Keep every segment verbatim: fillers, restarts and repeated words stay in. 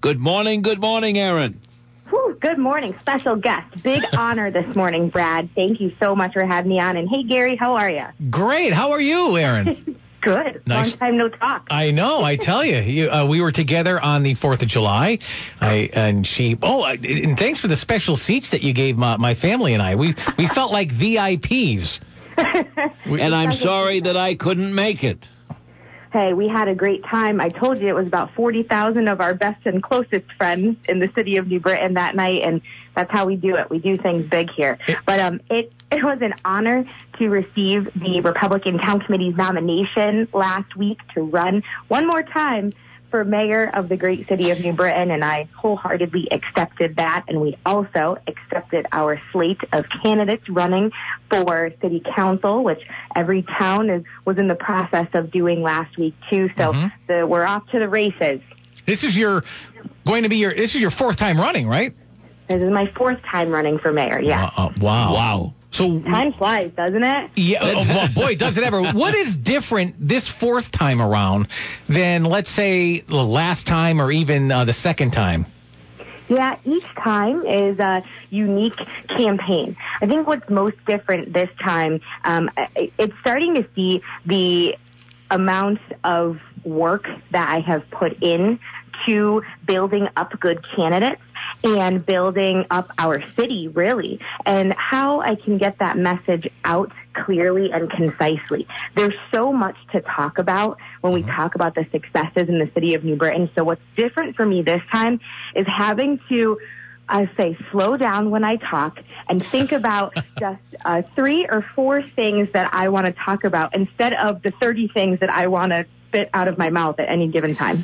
Good morning, good morning, Aaron. Whew, good morning, special guest. Big honor this morning, Brad. Thank you so much for having me on. And hey, Gary, how are you? Great. How are you, Aaron? Good. Nice. Long time no talk. I know. I tell you, you uh, we were together on the fourth of July. I and she. Oh, and thanks for the special seats that you gave my, my family and I. We we felt like V I Ps. we, and I'm sorry that I couldn't make it. Hey, we had a great time. I told you it was about forty thousand of our best and closest friends in the city of New Britain that night, and that's how we do it. We do things big here. But um, it, it was an honor to receive the Republican Town Committee's nomination last week to run one more time for mayor of the great city of New Britain, and I wholeheartedly accepted that. And we also accepted our slate of candidates running for city council, which every town is was in the process of doing last week too. So mm-hmm. the, we're off to the races. This is your going to be your this is your fourth time running, right? This is my fourth time running for mayor. Yeah. Uh, uh, wow. Wow. So time flies, doesn't it? Yeah, oh, well, boy, does it ever. What is different this fourth time around than, let's say, the last time or even uh, the second time? Yeah, each time is a unique campaign. I think what's most different this time, um, it's starting to see the amount of work that I have put in to building up good candidates and building up our city, really, and how I can get that message out clearly and concisely. There's so much to talk about when we talk about the successes in the city of New Britain. So what's different for me this time is having to, I say, slow down when I talk and think about just uh, three or four things that I want to talk about instead of the thirty things that I want to spit out of my mouth at any given time.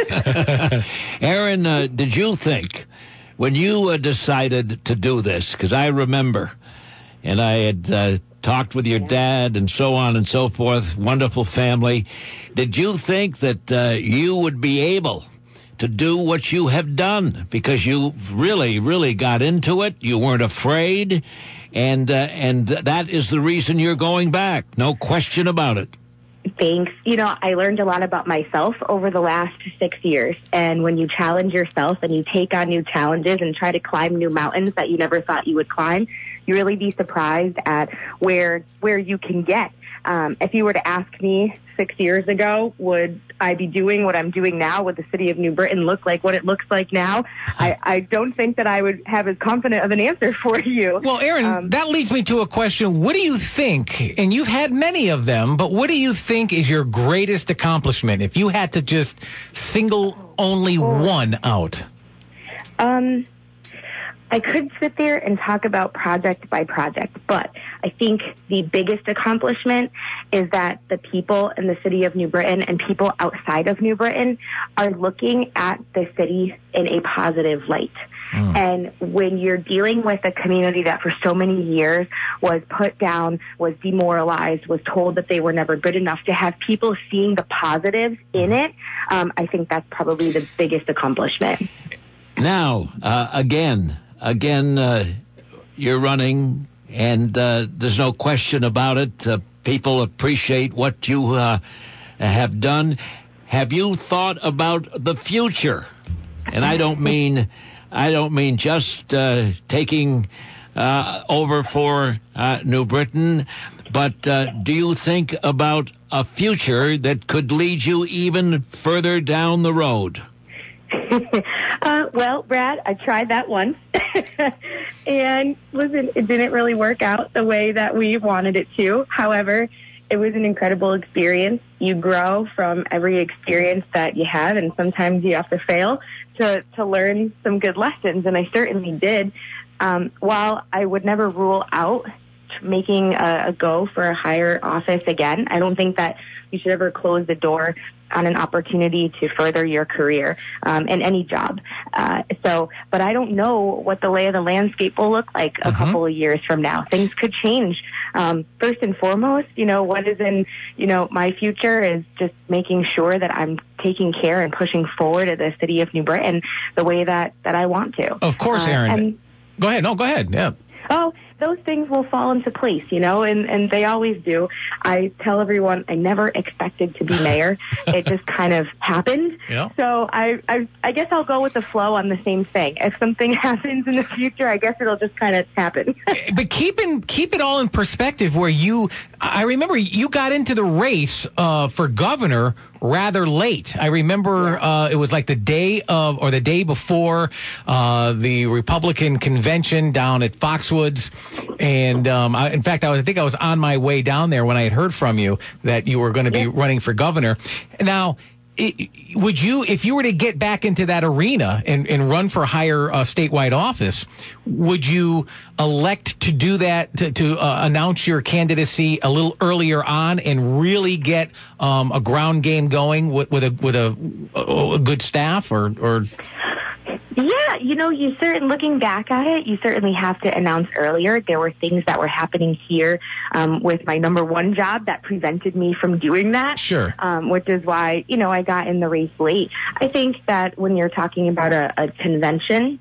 Aaron, uh, did you think when you uh, decided to do this, because I remember, and I had uh, talked with your dad and so on and so forth, wonderful family, did you think that uh, you would be able to do what you have done? Because you really, really got into it. You weren't afraid. And, uh, and that is the reason you're going back. No question about it. Thanks. You know, I learned a lot about myself over the last six years. And when you challenge yourself and you take on new challenges and try to climb new mountains that you never thought you would climb, you really be surprised at where where you can get. Um, if you were to ask me six years ago, would I be doing what I'm doing now? Would the city of New Britain look like what it looks like now? I, I don't think that I would have as confident of an answer for you. Well, Aaron, um, that leads me to a question. What do you think, and you've had many of them, but what do you think is your greatest accomplishment if you had to just single only one out? Um... I could sit there and talk about project by project, but I think the biggest accomplishment is that the people in the city of New Britain and people outside of New Britain are looking at the city in a positive light. Mm. And when you're dealing with a community that for so many years was put down, was demoralized, was told that they were never good enough, to have people seeing the positives in it, um, I think that's probably the biggest accomplishment. Now, uh, again... Again, uh, you're running, and uh, there's no question about it. Uh, people appreciate what you uh, have done. Have you thought about the future? And I don't mean, I don't mean just uh, taking uh, over for uh, New Britain, but uh, do you think about a future that could lead you even further down the road? uh, well, Brad, I tried that once. And listen, it didn't really work out the way that we wanted it to. However, it was an incredible experience. You grow from every experience that you have, and sometimes you have to fail to, to learn some good lessons, and I certainly did. Um, while I would never rule out making a, a go for a higher office again, I don't think that you should ever close the door on an opportunity to further your career um, in any job. Uh, so, but I don't know what the lay of the landscape will look like a mm-hmm. couple of years from now. Things could change. Um, first and foremost, you know, what is in, you know, my future is just making sure that I'm taking care and pushing forward at the city of New Britain the way that, that I want to. Of course, Aaron. Uh, and, go ahead. No, go ahead. Yeah. Oh, those things will fall into place, you know, and, and they always do. I tell everyone I never expected to be mayor. It just kind of happened. Yeah. So I, I I guess I'll go with the flow on the same thing. If something happens in the future, I guess it'll just kind of happen. But keep in, keep it all in perspective where you, I remember you got into the race uh, for governor rather late. I remember uh, it was like the day of, or the day before uh, the Republican convention down at Foxwoods. And um, I, in fact, I, was, I think I was on my way down there when I had heard from you that you were going to be yeah. running for governor. Now, it, would you, if you were to get back into that arena and, and run for higher uh, statewide office, would you elect to do that, to, to uh, announce your candidacy a little earlier on and really get um, a ground game going with, with a with a, a, a good staff, or or? Yeah, you know, you certain looking back at it, you certainly have to announce earlier. There were things that were happening here um, with my number one job that prevented me from doing that. Sure. Um, which is why, you know, I got in the race late. I think that when you're talking about a, a convention,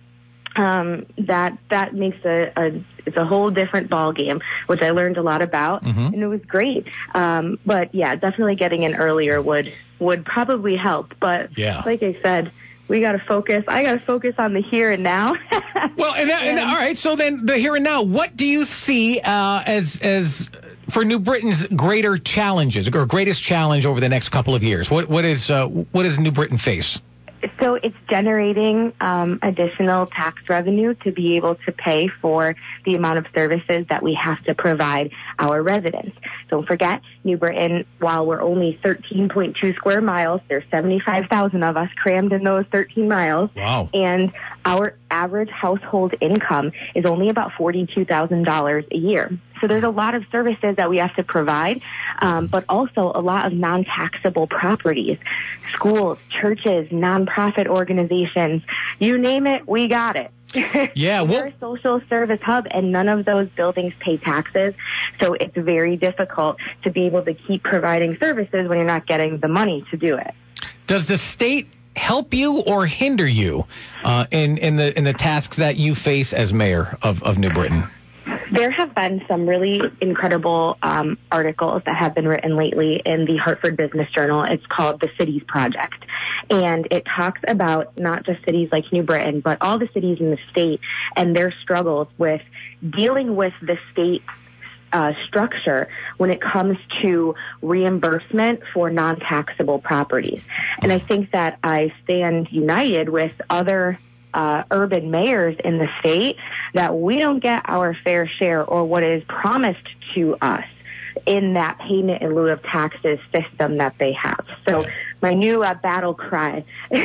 um, that that makes a, a it's a whole different ball game, which I learned a lot about, mm-hmm. and it was great. Um, but yeah, definitely getting in earlier would would probably help. But yeah. like I said, we got to focus. I got to focus on the here and now. Well, and, and, and all right. So then, the here and now. What do you see uh, as as for New Britain's greater challenges or greatest challenge over the next couple of years? What what is uh, what does New Britain face? So it's generating um, additional tax revenue to be able to pay for the amount of services that we have to provide our residents. Don't forget, New Britain, while we're only thirteen point two square miles, there's seventy-five thousand of us crammed in those thirteen miles. Wow. And our average household income is only about forty-two thousand dollars a year. So there's a lot of services that we have to provide, um, but also a lot of non-taxable properties, schools, churches, nonprofit organizations, you name it, we got it. Yeah, we're a social service hub, and none of those buildings pay taxes, so it's very difficult to be able to keep providing services when you're not getting the money to do it. Does the state help you or hinder you uh, in in the in the tasks that you face as mayor of, of New Britain? There have been some really incredible um, articles that have been written lately in the Hartford Business Journal. It's called The Cities Project. And it talks about not just cities like New Britain, but all the cities in the state and their struggles with dealing with the state uh, structure when it comes to reimbursement for non-taxable properties. And I think that I stand united with other Uh, urban mayors in the state that we don't get our fair share or what is promised to us in that payment in lieu of taxes system that they have. So my new uh, battle cry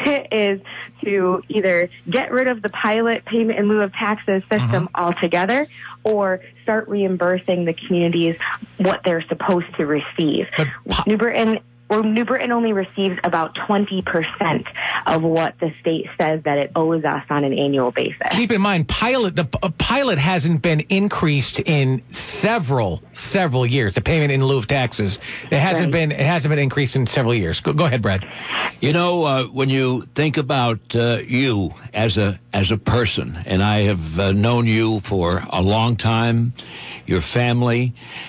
is to either get rid of the pilot payment in lieu of taxes system mm-hmm. altogether, or start reimbursing the communities what they're supposed to receive. But, New Britain Well, New Britain only receives about twenty percent of what the state says that it owes us on an annual basis. Keep in mind, pilot the uh, pilot hasn't been increased in several several years. The payment in lieu of taxes, it hasn't right. been it hasn't been increased in several years. Go, go ahead, Brad. You know, uh, when you think about uh, you as a as a person, and I have uh, known you for a long time, your family,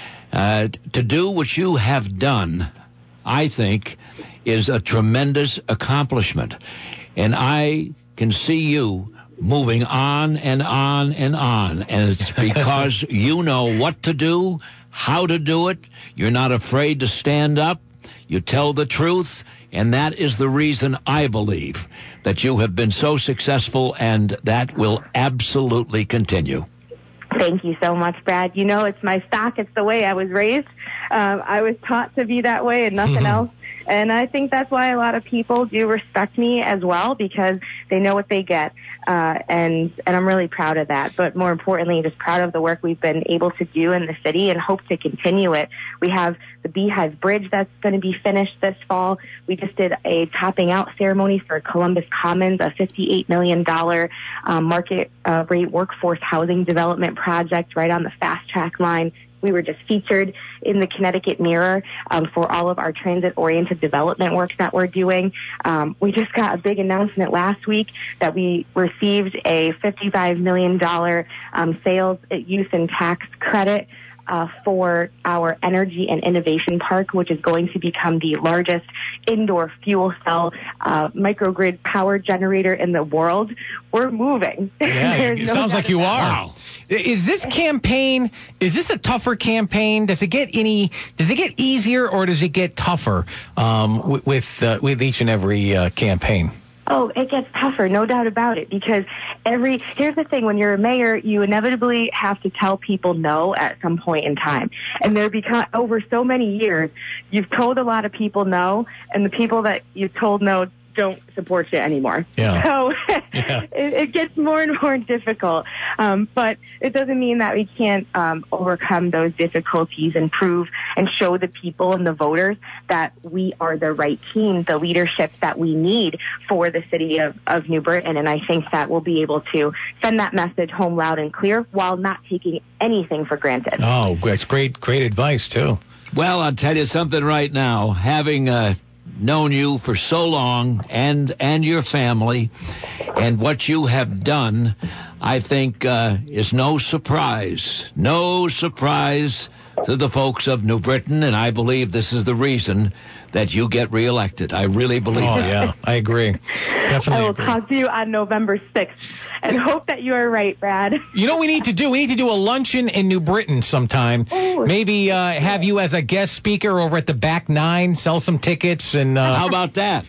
uh, to do what you have done, I think, is a tremendous accomplishment. And I can see you moving on and on and on. And it's because you know what to do, how to do it. You're not afraid to stand up. You tell the truth. And that is the reason I believe that you have been so successful, and that will absolutely continue. Thank you so much, Brad. You know, it's my stock. It's the way I was raised. Um, I was taught to be that way and nothing else. And I think that's why a lot of people do respect me as well, because they know what they get. Uh, and, and I'm really proud of that. But more importantly, just proud of the work we've been able to do in the city and hope to continue it. We have the Beehive Bridge that's going to be finished this fall. We just did a topping out ceremony for Columbus Commons, a fifty-eight million dollars um, market uh, rate workforce housing development project right on the fast track line. we were just featured in the Connecticut Mirror um, for all of our transit-oriented development work that we're doing. Um, we just got a big announcement last week that we received a fifty-five million dollars um, sales, use, and tax credit Uh, for our Energy and Innovation Park, which is going to become the largest indoor fuel cell uh, microgrid power generator in the world. We're moving. Yeah, it no sounds like you are. Wow. Is this campaign, is this a tougher campaign? Does it get any, does it get easier or does it get tougher um, with with, uh, with each and every uh, campaign? Oh, it gets tougher, no doubt about it, because every, here's the thing, when you're a mayor, you inevitably have to tell people no at some point in time. And there become, over so many years, you've told a lot of people no, and the people that you've told no don't support you anymore. Yeah. So yeah. it, it gets more and more difficult. Um, but it doesn't mean that we can't um, overcome those difficulties and prove and show the people and the voters that we are the right team, the leadership that we need for the city of, of New Britain. And I think that we'll be able to send that message home loud and clear while not taking anything for granted. Oh, that's great, great advice, too. Well, I'll tell you something right now. Having uh, known you for so long and and your family and what you have done, I think uh, is no surprise. No surprise to the folks of New Britain, and I believe this is the reason that you get reelected. I really believe Oh, that. yeah, I agree. Definitely I will agree. talk to you on November sixth and hope that you are right, Brad. You know what we need to do? We need to do a luncheon in New Britain sometime. Oh, Maybe uh, have you as a guest speaker over at the back nine, sell some tickets. and uh, How about that?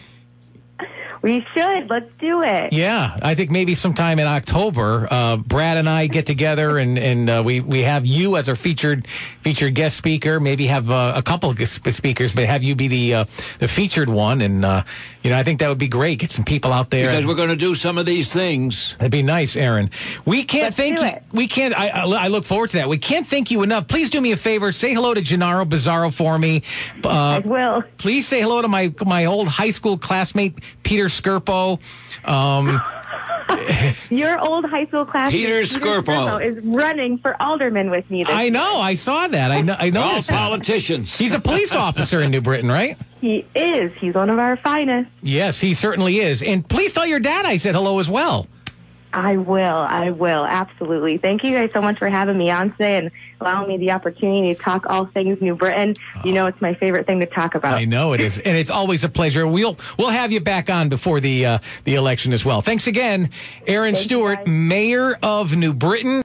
We should. Let's do it. Yeah, I think maybe sometime in October, uh, Brad and I get together and, and uh, we, we have you as our featured featured guest speaker. Maybe have uh, a couple of guest speakers, but have you be the uh, the featured one. And, uh, you know, I think that would be great. Get some people out there. Because we're going to do some of these things. That'd be nice, Aaron. We can't Let's thank do you. it. We can't. I, I, I look forward to that. We can't thank you enough. Please do me a favor. Say hello to Gennaro Bizzarro for me. Uh, I will. Please say hello to my my old high school classmate Peter Skirpo. Um, Your old high school classmate Peter Skirpo. is running for alderman with me this I know. I saw that. I know. I know. All politicians. He's a police officer in New Britain, right? He is. He's one of our finest. Yes, he certainly is. And please tell your dad I said hello as well. I will. I will. Absolutely. Thank you guys so much for having me on today and allowing me the opportunity to talk all things New Britain. You know, it's my favorite thing to talk about. I know it is, and it's always a pleasure. We'll we'll have you back on before the uh, the election as well. Thanks again, Aaron Thank you, Stewart, guys. Mayor of New Britain.